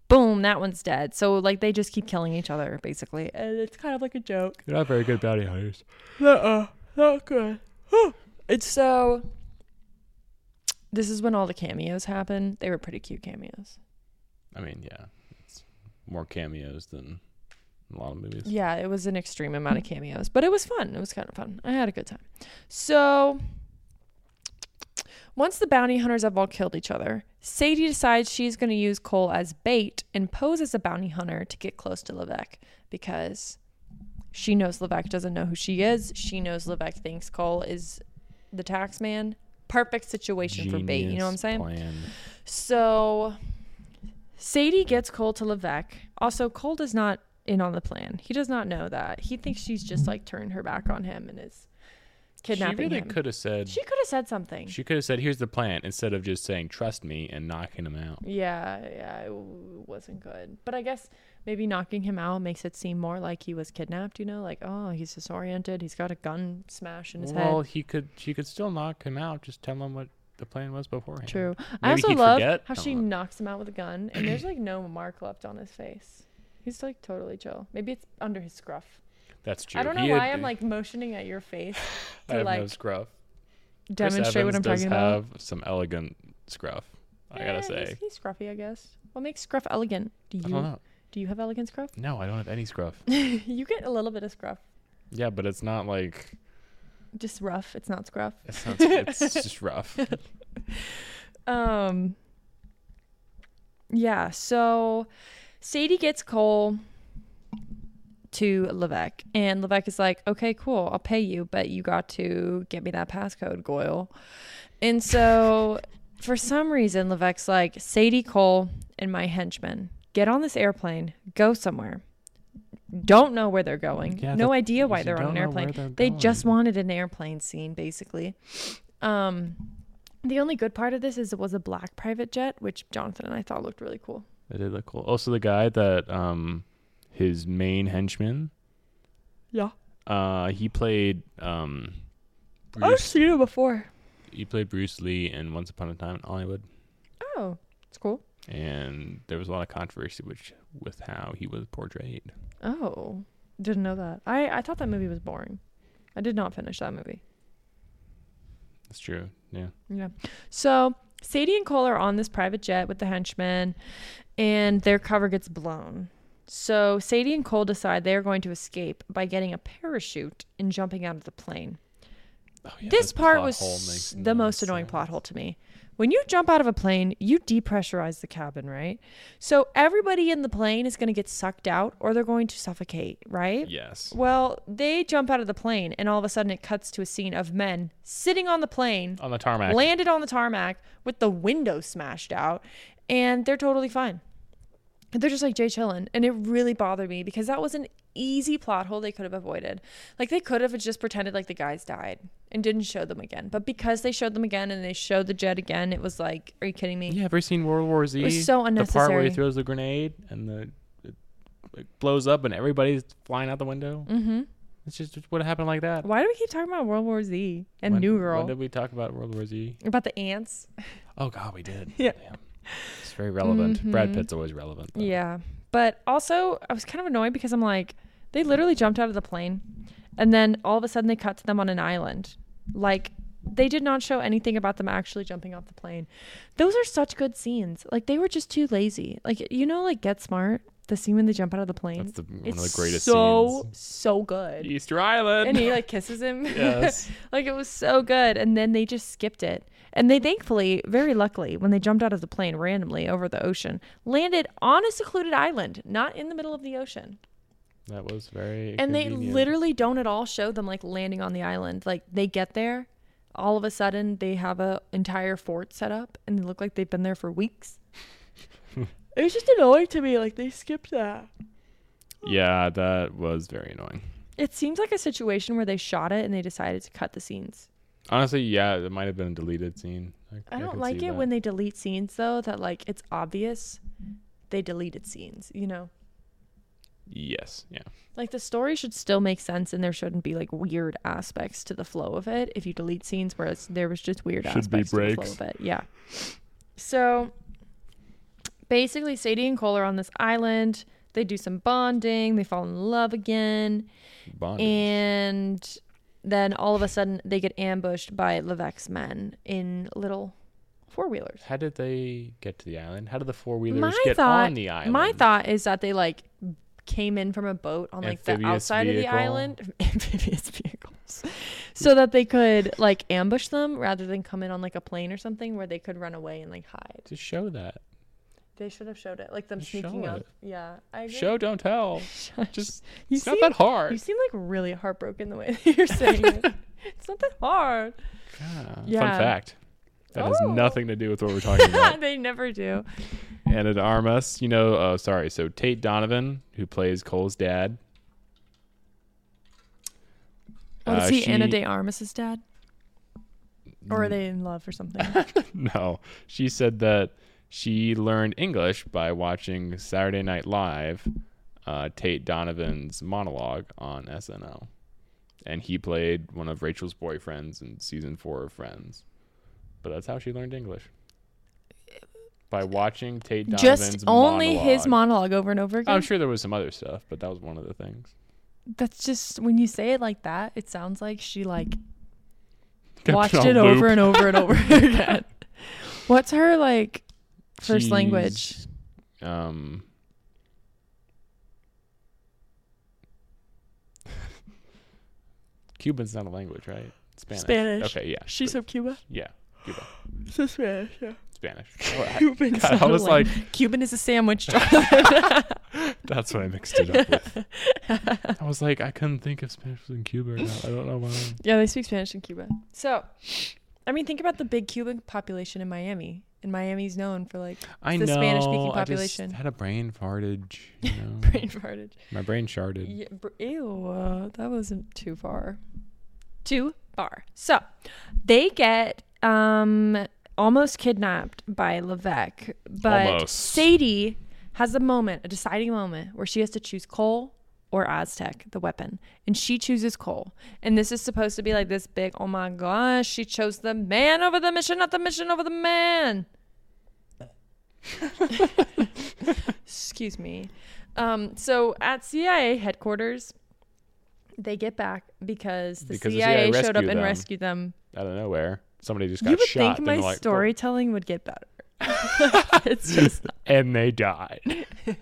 boom, that one's dead. So like they just keep killing each other basically, and it's kind of like a joke. They're not very good bounty hunters. Uh-uh, not good. It's so. This is when all the cameos happen. They were pretty cute cameos. I mean, yeah, it's more cameos than a lot of movies. Yeah, it was an extreme amount of cameos, but it was fun. It was kind of fun. I had a good time. So once the bounty hunters have all killed each other, Sadie decides she's going to use Cole as bait and pose as a bounty hunter to get close to Levesque because she knows Levesque doesn't know who she is. She knows Levesque thinks Cole is the tax man. Perfect situation Genius for bait. You know what I'm saying? Plan. So Sadie gets Cole to Levesque. Also, Cole does not in on the plan. He does not know that. He thinks she's just like turned her back on him and is kidnapping She really him. could have said. She could have said something. She could have said, "Here's the plan," instead of just saying, "Trust me," and knocking him out. Yeah, yeah, it w- wasn't good. But I guess maybe knocking him out makes it seem more like he was kidnapped, you know? Like, oh, he's disoriented. He's got a gun smash in his Well, head. he could. She could still knock him out. Just tell him what the plan was beforehand. True. I Maybe also he'd love forget. how Don't she know. knocks him out with a gun, and there's like no mark left on his face. He's like totally chill. Maybe it's under his scruff. That's true. I don't know He why had- I'm like motioning at your face I to have like no scruff. demonstrate what Chris I'm Evans does talking about. have some elegant scruff. I Yeah, gotta he's, say. he's scruffy, I guess. What makes scruff elegant? Do I don't you know. do you have elegant scruff? No, I don't have any scruff. You get a little bit of scruff. Yeah, but it's not like Just rough. It's not scruff. it's, not, it's just rough. Um. Yeah. So Sadie gets Cole to Levesque, and Levesque is like, "Okay, cool, I'll pay you, but you got to get me that passcode, Goyle." And so, for some reason, Levesque's like, "Sadie, Cole, and my henchmen get on this airplane, go somewhere. Don't know where they're going. Yeah, no that- idea why you they're on don't an know where airplane. they're They just going. wanted an airplane scene, basically." Um. The only good part of this is it was a black private jet, which Jonathan and I thought looked really cool. That did look cool. Also, the guy that um, his main henchman. Yeah. Uh, he played um, I've Bruce. seen it before. He played Bruce Lee in Once Upon a Time in Hollywood, Oh, it's cool. and there was a lot of controversy which with how he was portrayed. Oh, didn't know that. I, I thought that movie was boring. I did not finish that movie. That's true. Yeah. Yeah. So Sadie and Cole are on this private jet with the henchmen, and their cover gets blown. So Sadie and Cole decide they are going to escape by getting a parachute and jumping out of the plane. Oh, yeah, This that part plot was hole makes the no most annoying sense. plot hole to me. When you jump out of a plane, you depressurize the cabin, right? So everybody in the plane is going to get sucked out or they're going to suffocate, right? Yes. Well, they jump out of the plane and all of a sudden it cuts to a scene of men sitting on the plane, On the tarmac. landed on the tarmac with the window smashed out, and they're totally fine. And they're just like Jay chillin'. And it really bothered me because that was an easy plot hole they could have avoided. Like they could have just pretended like the guys died and didn't show them again. But because they showed them again and they showed the jet again, it was like, are you kidding me? You ever seen World War Z? It was so The part where unnecessary. he throws the grenade and the it, it blows up and everybody's flying out the window. Mm-hmm. It's just what happened like that. Why do we keep talking about World War Z and When- New Girl? When did we talk about World War Z? About the ants? Oh God, we did. Yeah. Damn. It's very relevant. Brad Mhm. Pitt's always relevant. though. Yeah. But also, I was kind of annoyed because I'm like, they literally jumped out of the plane and then all of a sudden they cut to them on an island. Like, they did not show anything about them actually jumping off the plane. Those are such good scenes. Like, they were just too lazy. Like, you know, like Get Smart, the scene when they jump out of the plane. That's the, one it's of the greatest so, scenes. so good. Easter Island. And he like kisses him. Yes. Like it was so good. And then they just skipped it. And they thankfully, very luckily, when they jumped out of the plane randomly over the ocean, landed on a secluded island, not in the middle of the ocean. That was very. And they convenient. literally don't at all show them like landing on the island. Like they get there, all of a sudden they have a entire fort set up and they look like they've been there for weeks. It was just annoying to me. Like they skipped that. Yeah, that was very annoying. It seems like a situation where they shot it and they decided to cut the scenes. Honestly, yeah, it might have been a deleted scene. I, I don't could like see it that. when they delete scenes though, that like it's obvious they deleted scenes, you know? Yes, yeah. Like the story should still make sense and there shouldn't be like weird aspects to the flow of it if you delete scenes whereas there was just weird Should be aspects to the flow breaks. of it. Yeah. So basically, Sadie and Cole are on this island. They do some bonding. They fall in love again. Bondage. And then all of a sudden, they get ambushed by Levesque's men in little four-wheelers. How did they get to the island? How did the four-wheelers My get thought, on the island? My thought is that they, like, came in from a boat on, like, Amphibious the outside vehicle? of the island. Amphibious vehicles. So that they could, like, ambush them rather than come in on, like, a plane or something where they could run away and, like, hide. To show that. They should have showed it. Like, them Just sneaking show up. it. Yeah. I agree. Show, don't tell. Just, You it's seem, not that hard. You seem, like, really heartbroken the way that you're saying it. It's not that hard. Yeah. Yeah. Fun fact. That has Oh. nothing to do with what we're talking about. They never do. Anna de Armas, you know, oh, sorry. So Tate Donovan, who plays Cole's dad. Oh, is uh, he she- Anna de Armas's dad? Or are they in love or something? No. She said that she learned English by watching Saturday Night Live, uh, Tate Donovan's monologue on S N L. And he played one of Rachel's boyfriends in season four of Friends. But that's how she learned English. By watching Tate Donovan's Just only monologue. his monologue over and over again? I'm sure there was some other stuff, but that was one of the things. That's just, when you say it like that, it sounds like she, like, Kept watched on it loop. over and over and over again. What's her, like, first She's, language? Um, Cuban's not a language, right? Spanish. Spanish. Okay, yeah. She's from Cuba? Yeah, Cuba. So Spanish, yeah. Spanish. Well, I- Cuban's God, not I a was like, language. Cuban is a sandwich. that's what I mixed it up with. I was like, I couldn't think if Spanish was in Cuba or not. I don't know why. Yeah, they speak Spanish in Cuba. So, I mean, think about the big Cuban population in Miami. And Miami's known for, like, I the know. Spanish-speaking I population. just had a brain fartage. You know? brain farted. My brain sharded. Yeah, br- ew, uh, that wasn't too far. Too far. So, they get um almost kidnapped by Levesque, but Almost. Sadie has a moment, a deciding moment, where she has to choose Cole or Aztec, the weapon, and she chooses Cole. And this is supposed to be like this big, oh my gosh, she chose the man over the mission, not the mission over the man. Excuse me. Um, so at C I A headquarters, they get back because the Because the C I A C I A showed up rescued and them. rescued them. Out of nowhere, somebody just got You would shot. think and my they're like, storytelling would get better. It's just not. and they died.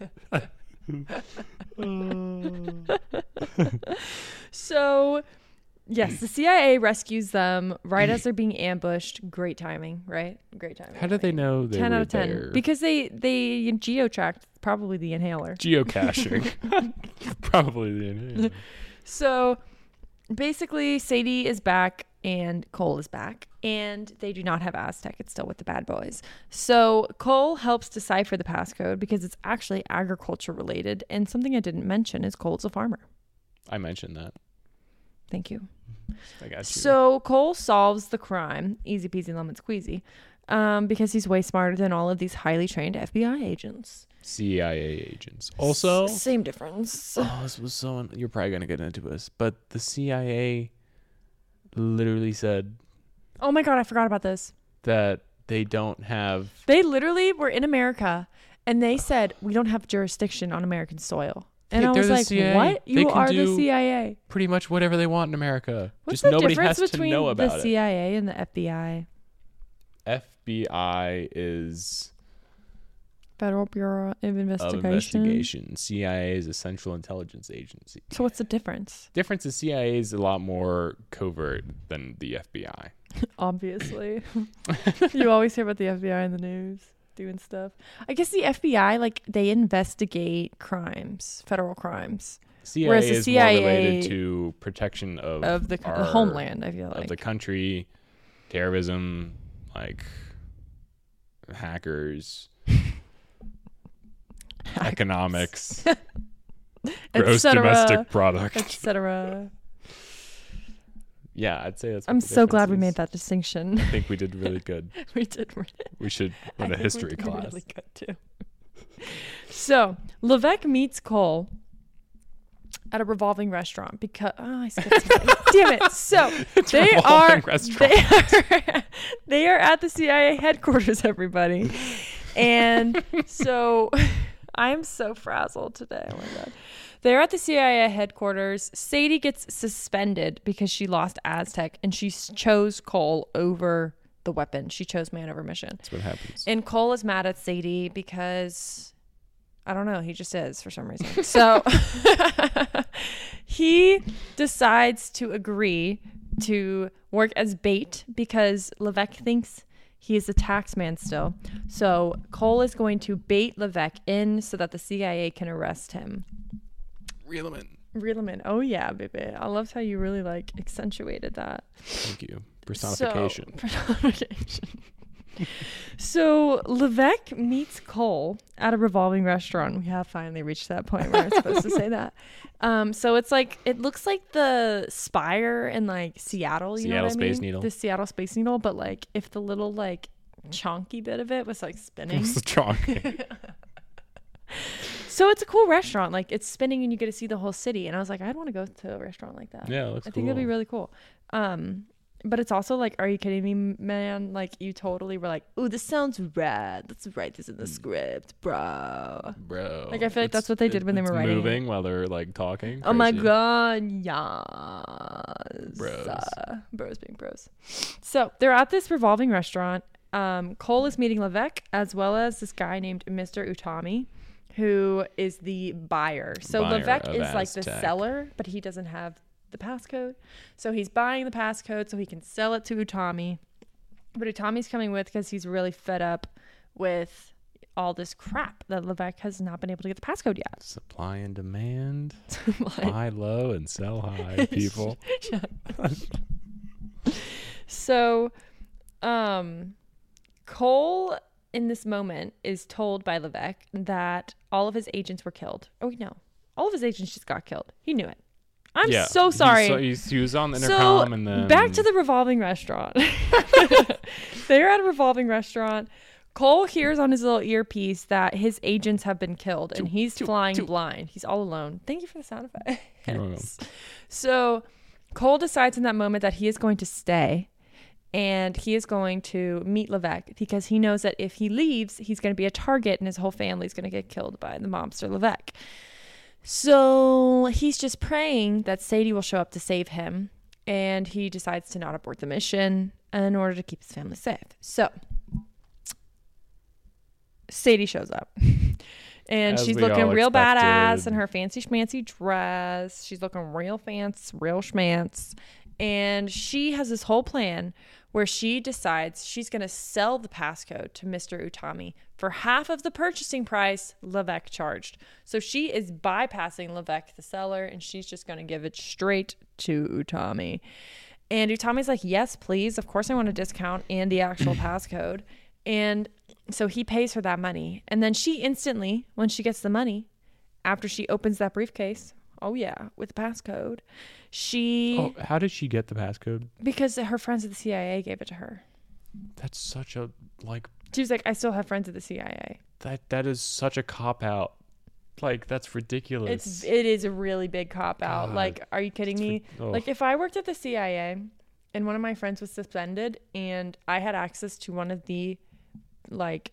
So, yes, the C I A rescues them right as they're being ambushed. Great timing, right? Great timing. How did they know they ten were out of ten. there? Because they they geo-tracked probably the inhaler. Geocaching. Probably the inhaler. So basically, Sadie is back and Cole is back, and they do not have Aztec. It's still with the bad boys. So Cole helps decipher the passcode because it's actually agriculture related. And something I didn't mention is Cole's a farmer. I mentioned that. Thank you. I got you. So Cole solves the crime, easy peasy lemon squeezy, um, because he's way smarter than all of these highly trained F B I agents. C I A agents. Also, S- same difference. oh, this was so. Un- you're probably gonna get into this, but the C I A literally said Oh my God, I forgot about this. that they don't have. They literally were in America, and they said, we don't have jurisdiction on American soil. And Hey, I they're was the like, C I A. what? They You can are the do C I A. Pretty much whatever they want in America. What's Just the nobody difference has to between know the about it. C I A and the F B I? F B I is Federal Bureau of of Investigation. investigation. C I A is a Central Intelligence Agency. So what's the difference? Difference is C I A is a lot more covert than the F B I. Obviously. You always hear about the F B I in the news doing stuff. I guess the F B I, like, they investigate crimes, federal crimes, C I A Whereas the is C I A more related to protection of, of the, our, the homeland, I feel of like. the country, terrorism, like hackers, economics, gross domestic product. et cetera. Yeah, I'd say that's. what I'm the so glad we difference made is. that distinction. I think we did really good. We did really We should run I a think we history did class. really good too. So Levesque meets Cole at a revolving restaurant because oh, I skipped something. Damn it! So It's a they revolving are restaurant. they are they are at the C I A headquarters. Everybody, And so I'm so frazzled today. Oh my God. They're at the C I A headquarters. Sadie gets suspended because she lost Aztec and she s- chose Cole over the weapon. She chose man over mission. That's what happens. And Cole is mad at Sadie because I don't know, he just is for some reason. So he decides to agree to work as bait because Levesque thinks he is a tax man still. So Cole is going to bait Levesque in so that the C I A can arrest him. Reel him in. Reel him in. Oh yeah, baby. I loved how you really like accentuated that. Thank you. Personification. So, personification. So Levesque meets Cole at a revolving restaurant. We have finally reached that point where I'm supposed to say that. Um, so it's like it looks like the Spire in like Seattle. You Seattle know what Space I mean? Needle. The Seattle Space Needle, but like if the little like chonky bit of it was like spinning. It's strong. So it's a cool restaurant. Like it's spinning and you get to see the whole city. And I was like, I'd want to go to a restaurant like that. Yeah, it looks I cool. think that'd be really cool. Um, but it's also like, are you kidding me, man? Like you totally were like, ooh, this sounds rad. Let's write this in the script, bro. Bro. Like I feel like that's It's- what they did it- when they it's were writing. moving while they're like talking. Oh my Crazy. god, yes. Bros. Uh, bros being bros. So they're at this revolving restaurant. Um, Cole is meeting Levesque as well as this guy named Mister Utami, who is the buyer. So Buyer Levesque of is like the Aztec. seller, but he doesn't have the passcode. So he's buying the passcode so he can sell it to Utami. But Utami's coming with because he's really fed up with all this crap that Levesque has not been able to get the passcode yet. Supply and demand. Like- Buy low and sell high, people. So, um, Cole in this moment is told by Levesque that all of his agents were killed. Oh, no. All of his agents just got killed. He knew it. I'm Yeah, so he sorry. saw- he's- he was on the So, intercom and then back to the revolving restaurant. They're at a revolving restaurant. Cole hears on his little earpiece that his agents have been killed and he's choo, flying choo. blind. He's all alone. Thank you for the sound You're welcome. effects. So Cole decides in that moment that he is going to stay and he is going to meet Levesque because he knows that if he leaves, he's going to be a target and his whole family is going to get killed by the mobster Levesque. So he's just praying that Sadie will show up to save him, and he decides to not abort the mission in order to keep his family safe. So Sadie shows up, and As she's we looking all real badass expected. in her fancy schmancy dress. She's looking real fancy, real schmance, and she has this whole plan where she decides she's going to sell the passcode to Mister Utami for half of the purchasing price Levesque charged. So she is bypassing Levesque, the seller, and she's just going to give it straight to Utami. And Utami's like, yes, please. Of course I want a discount and the actual passcode. And so he pays her that money. And then she instantly, when she gets the money, after she opens that briefcase, oh yeah, with the passcode, she... Oh, how did she get the passcode? Because her friends at the C I A gave it to her. That's such a like She was like, I still have friends at the C I A. that. That is such a cop out. Like that's ridiculous. It's it is a really big cop out. God, Like, are you kidding me? rid- oh. Like, if I worked at the C I A and one of my friends was suspended and I had access to one of the like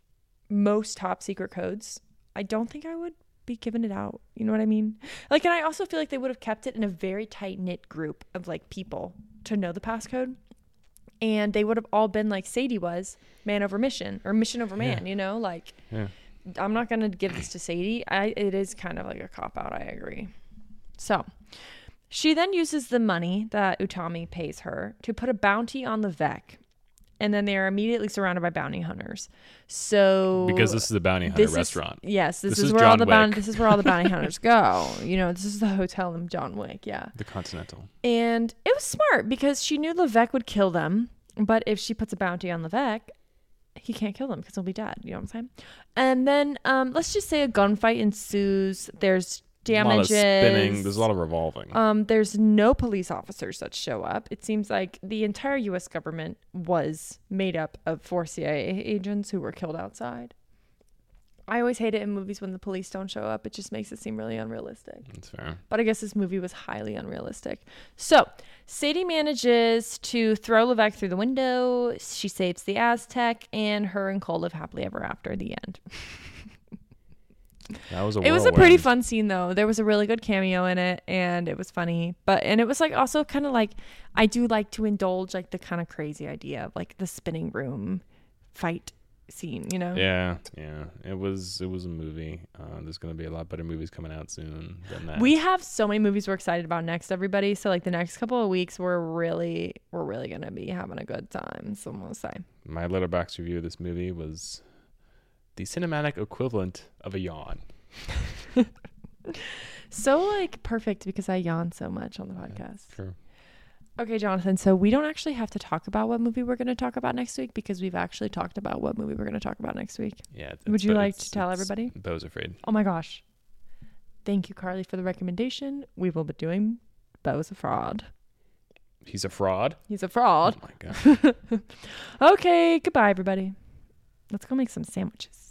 most top secret codes, I don't think I would be giving it out. You know what I mean? Like, and I also feel like they would have kept it in a very tight knit group of like people to know the passcode. And they would have all been like Sadie was, man over mission or mission over man, Yeah. you know, like yeah. I'm not going to give this to Sadie. I, it is kind of like a cop out. I agree. So she then uses the money that Utami pays her to put a bounty on Levesque. And then they are immediately surrounded by bounty hunters. So Because this is a bounty hunter this is- restaurant. yes, this, This is, is where all John the bounty. Wick. This is where all the bounty hunters go. You know, this is the hotel in John Wick. Yeah. The Continental. And it was smart because she knew Levesque would kill them. But if she puts a bounty on Levesque, he can't kill them because he'll be dead. You know what I'm saying? And then um, let's just say a gunfight ensues. There's damages. A lot of spinning. There's a lot of revolving. Um, there's no police officers that show up. It seems like the entire U S government was made up of four C I A agents who were killed outside. I always hate it in movies when the police don't show up. It just makes it seem really unrealistic. That's fair. But I guess this movie was highly unrealistic. So Sadie manages to throw Levesque through the window. She saves the Aztec, and her and Cole live happily ever after. The end. That was a It was a pretty whirlwind. fun scene, though. There was a really good cameo in it, and it was funny. But and it was like also kind of like I do like to indulge like the kind of crazy idea of like the spinning room fight scene, you know? Yeah, yeah. It was it was a movie. Uh, there's gonna be a lot better movies coming out soon than that. We have so many movies we're excited about next, everybody. So like the next couple of weeks, we're really we're really gonna be having a good time. So I'm gonna say. My Letterboxd review of this movie was the cinematic equivalent of a yawn. So like perfect because I yawn so much on the podcast. Sure. Okay, Jonathan. So we don't actually have to talk about what movie we're going to talk about next week because we've actually talked about what movie we're going to talk about next week. Yeah. it's- Would you but like it's- to tell it's everybody? Beau's Afraid. Oh my gosh. Thank you, Carly, for the recommendation. We will be doing Beau's a fraud. He's a fraud. He's a fraud. Oh my god. Okay, goodbye, everybody. Let's go make some sandwiches.